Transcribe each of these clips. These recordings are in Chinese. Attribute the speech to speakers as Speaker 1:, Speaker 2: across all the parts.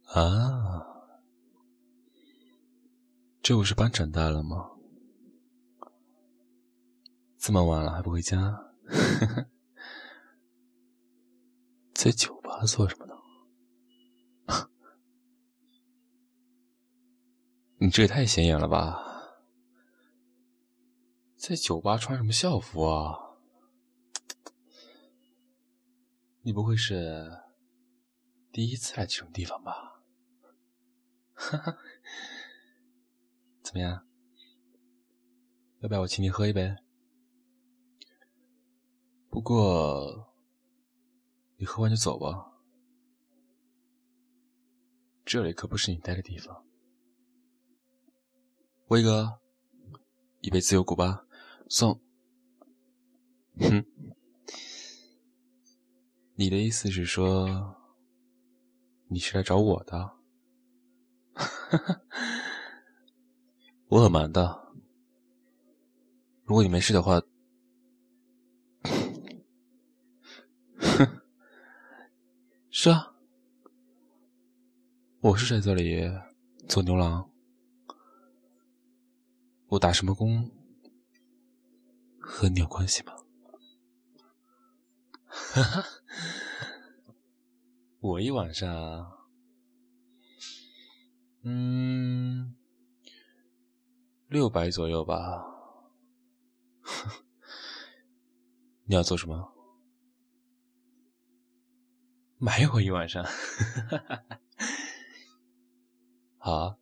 Speaker 1: 啊，这不是班长大了吗？这么晚了还不回家？在酒吧做什么呢？你这也太显眼了吧！在酒吧穿什么校服啊？你不会是第一次来这种地方吧？哈哈，怎么样？要不要我请你喝一杯？不过，你喝完就走吧，这里可不是你待的地方。威哥，一杯自由古巴，送。哼，你的意思是说，你是来找我的？我很忙的，如果你没事的话，哼，是啊，我是在这里做牛郎，我打什么工和你有关系吗？哈哈，我一晚上600左右吧。你要做什么？买我一晚上。好啊，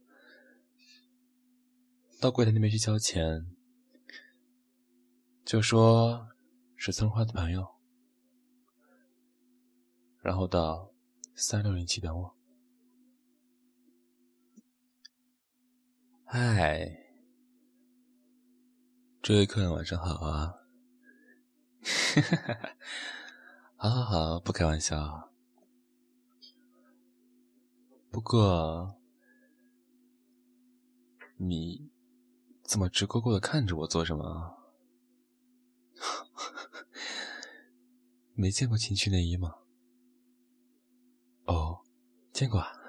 Speaker 1: 到柜台那边去交钱，就说是村花的朋友，然后到3607等我。嗨，这位客人晚上好啊。好好好，不开玩笑。不过你这么直勾勾地看着我做什么？没见过情趣内衣吗？哦，见过啊。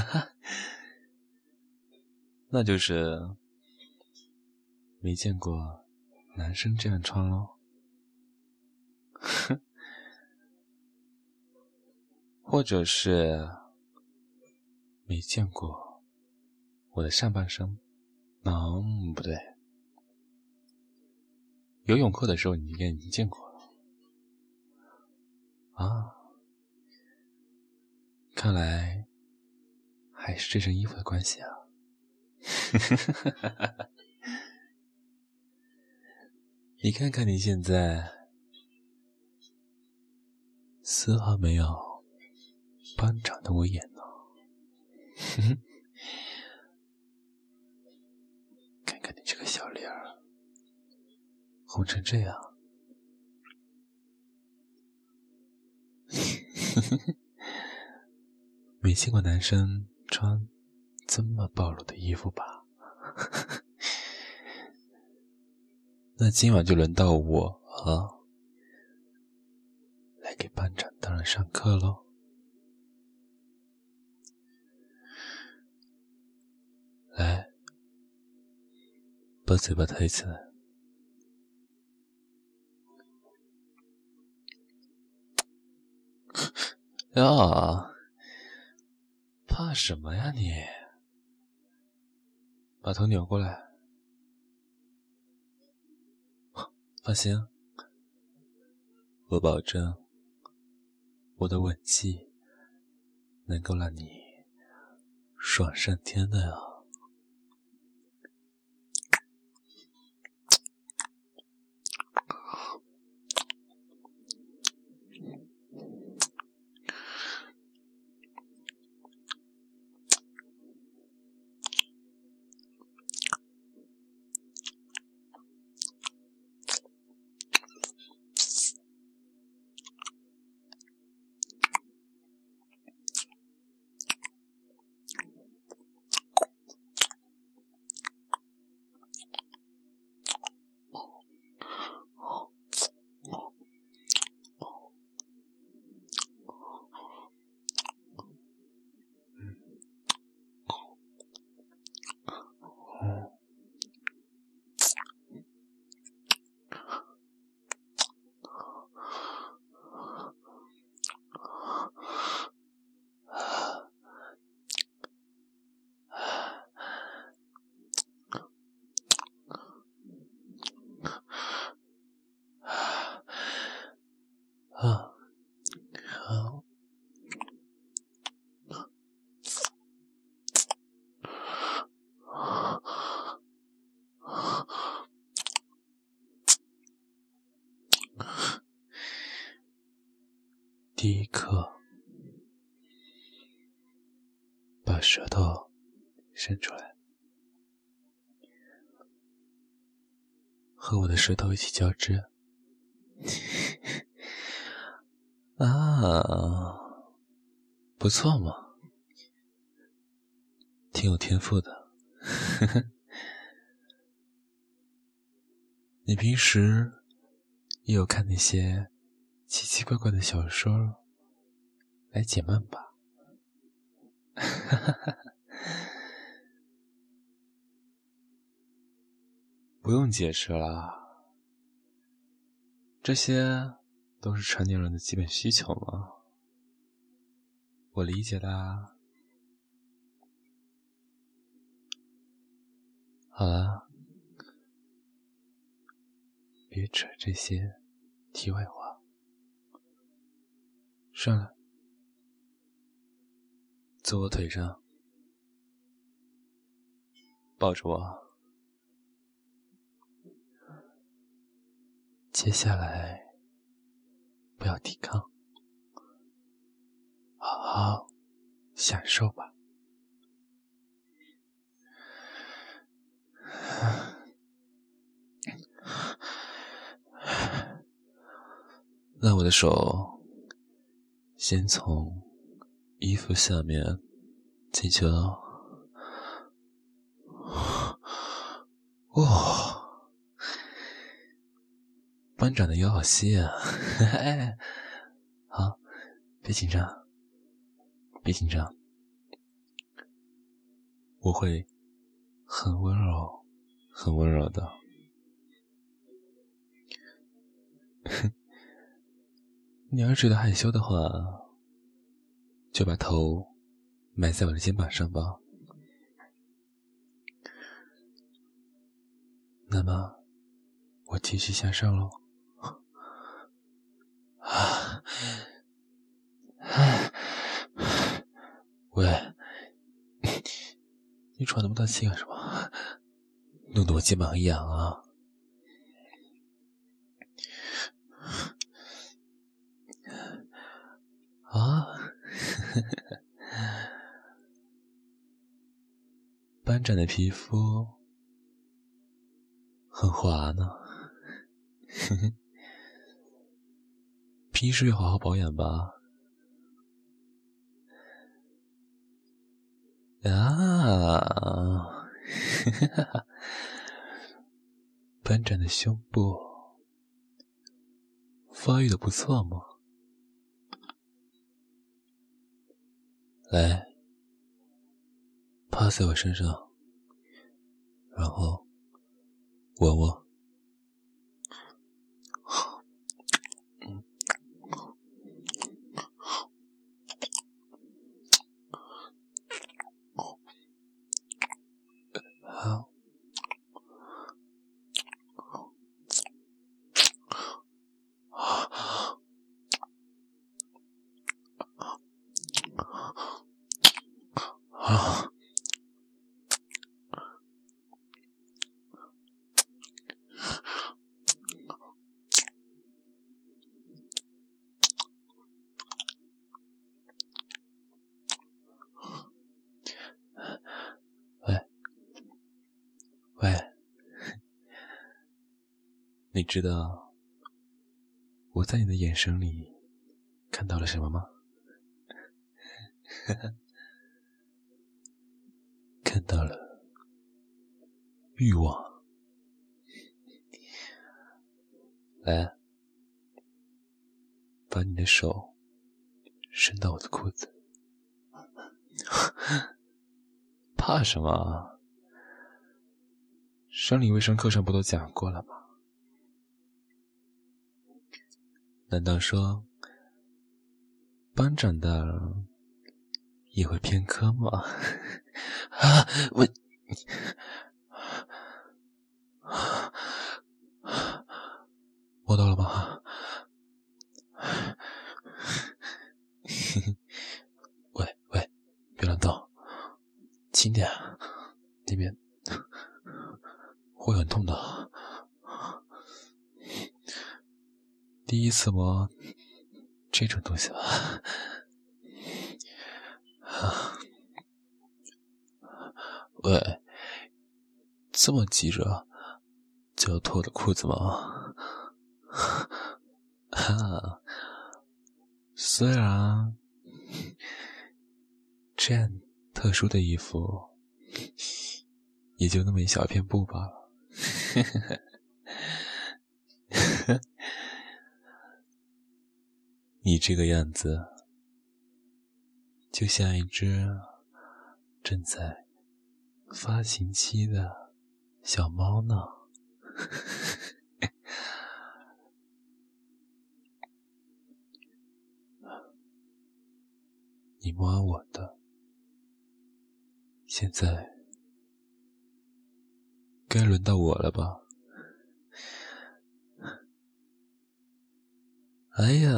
Speaker 1: 那就是没见过男生这样穿咯。或者是没见过我的上半身。不对，游泳课的时候你应该已经见过了啊。看来还是这身衣服的关系啊。你看看你现在丝毫没有班长的威严呢。看看你这个小脸儿红成这样。没见过男生穿这么暴露的衣服吧？那今晚就轮到我来给班长大人上课咯。来，把嘴巴抬起来。呀，怕什么呀你？把头扭过来。放心，我保证我的吻技能够让你爽上天的呀。 第一课，把舌头伸出来，和我的舌头一起交织。啊，不错嘛，挺有天赋的。你平时也有看那些奇奇怪怪的小说来解闷吧？不用解释了，这些都是成年人的基本需求嘛，我理解的啊。好了，别扯这些题外话，上来，坐我腿上，抱着我。接下来不要抵抗，好好享受吧。那我的手先从衣服下面进去了。哇，班长的腰好细啊！好，别紧张，别紧张，我会很温柔，很温柔的。你要是觉得害羞的话，就把头埋在我的肩膀上吧。那么，我继续向上咯。喂，你喘那么大气干什么？弄得我肩膀很痒啊。啊，班长的皮肤很滑呢。平时要好好保养吧。啊，班长的胸部发育的不错嘛。来，趴在我身上，然后吻我。好。喂，你知道我在你的眼神里看到了什么吗？看到了欲望。来，把你的手伸到我的裤子。怕什么？生理卫生课上不都讲过了吗？难道说班长的也会偏科吗？啊，我摸到了吗？喂，别乱动，轻点，那边会很痛的。第一次摸这种东西吧。喂，这么急着就要脱我的裤子吗？虽然这样特殊的衣服也就那么一小片布罢了。你这个样子就像一只正在发情期的小猫呢。你摸完我的，现在该轮到我了吧？哎呀，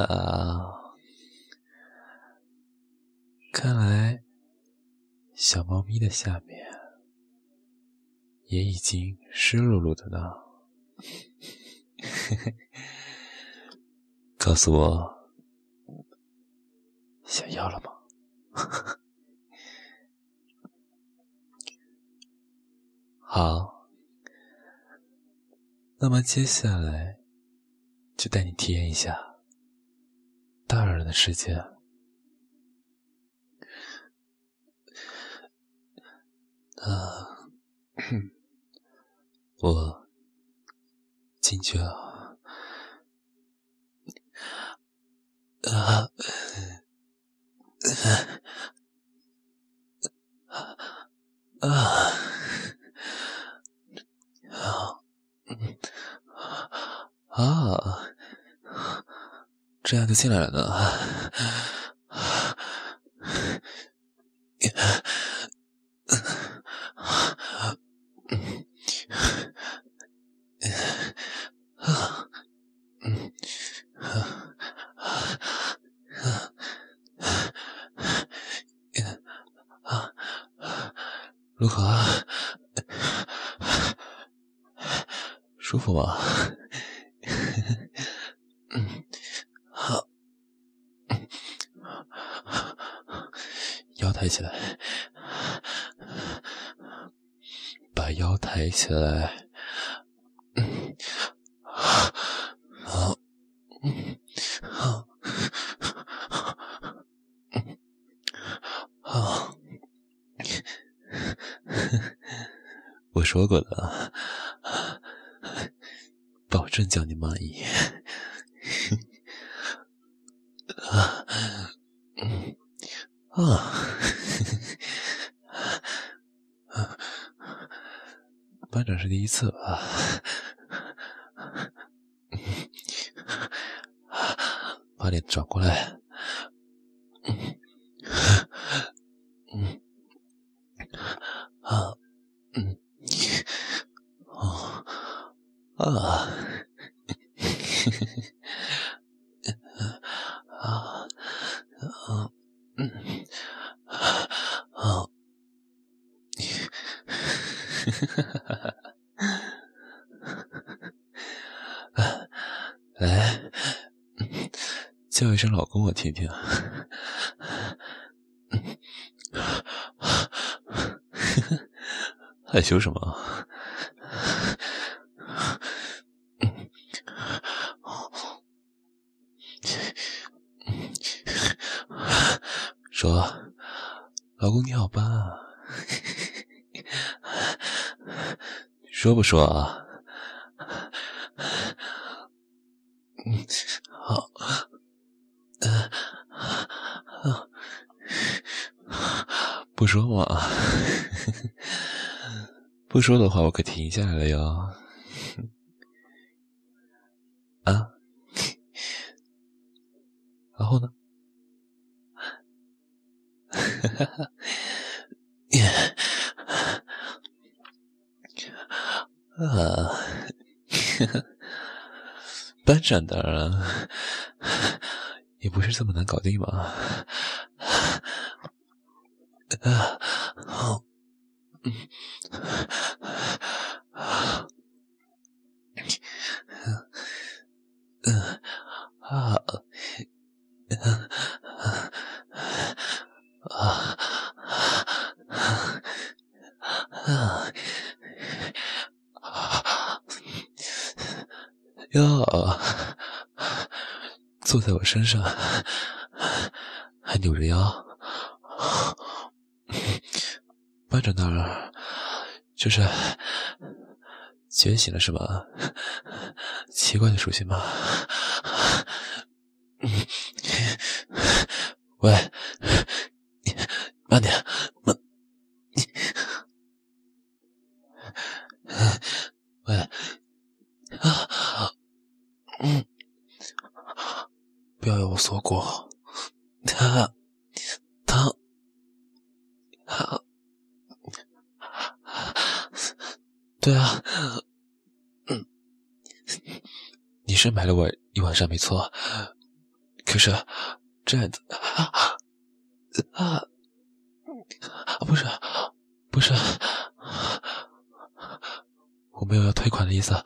Speaker 1: 看来小猫咪的下面也已经湿漉漉的呢。告诉我，想要了吗？好，那么接下来就带你体验一下大人的世界。我进去了。这样就进来了呢。如何？舒服吗？好，腰抬起来，把腰抬起来。好，好，我说过的，保证叫你满意。班长是第一次吧？把脸转过来。来，叫一声老公我听听。害羞什么？说，老公你好棒啊。说不说啊？好，不说嘛。不说的话我可停下来了哟。啊？然后呢？班长的也不是这么难搞定嘛。好， 哟，坐在我身上，还扭着腰，搬着那儿，就是觉醒了什么奇怪的属性吗？喂，慢点，喂，不要有锁骨，疼，对啊，你是买了我一晚上没错，可是这样子不是，我没有要退款的意思。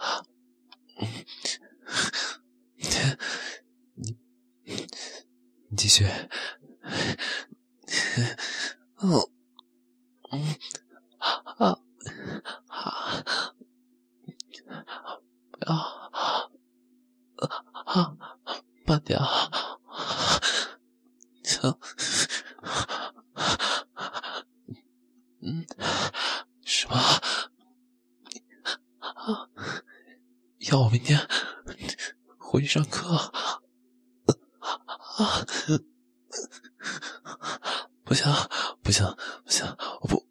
Speaker 1: 你继续。慢点什么？要我明天回去上课？不行，我不，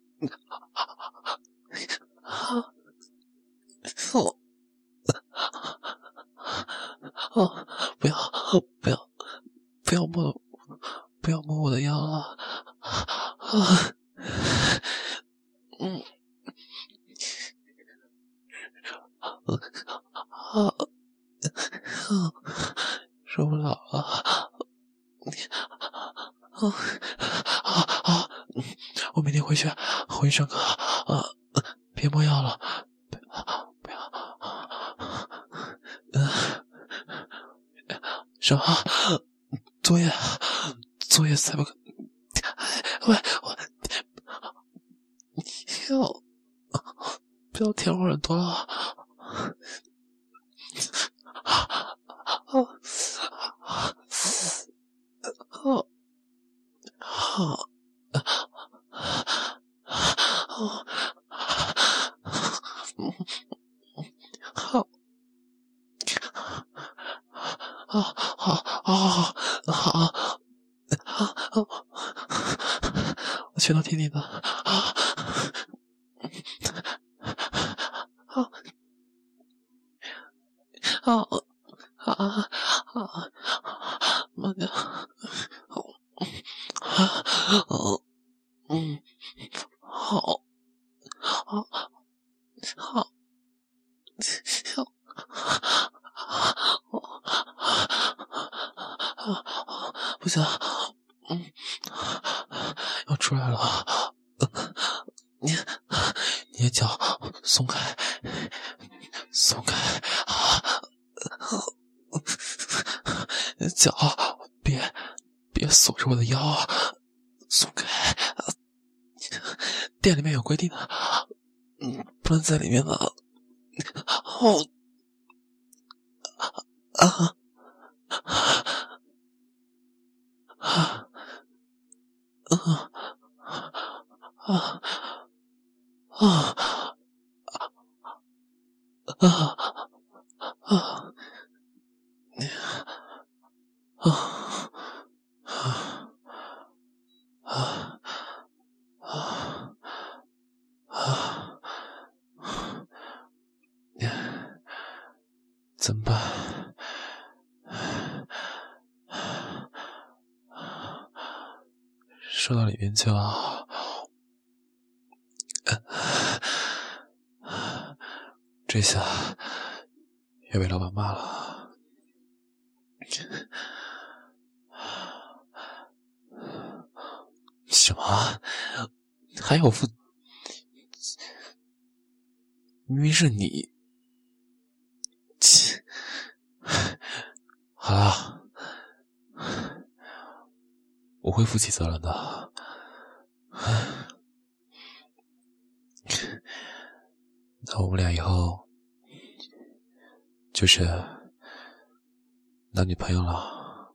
Speaker 1: 不要摸我的腰了，受不了了，我明天回去上课，别摸腰了，不要，什么？作业才不可，不要舔我耳朵了，我全都听你的，慢点，不行，要出来了，你的脚松开，脚别锁着我的腰，松开，店里面有规定的，不能在里面的，怎么办？说到里面去了，这下要被老板骂了。什么？还有明明是你。好了，我会负起责任的。 那我们俩以后就是男女朋友了。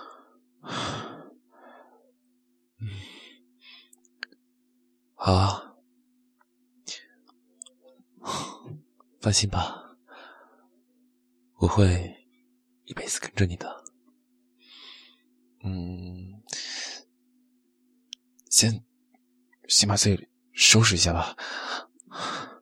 Speaker 1: 好啊，放心吧，我会一辈子跟着你的。先把这里收拾一下吧。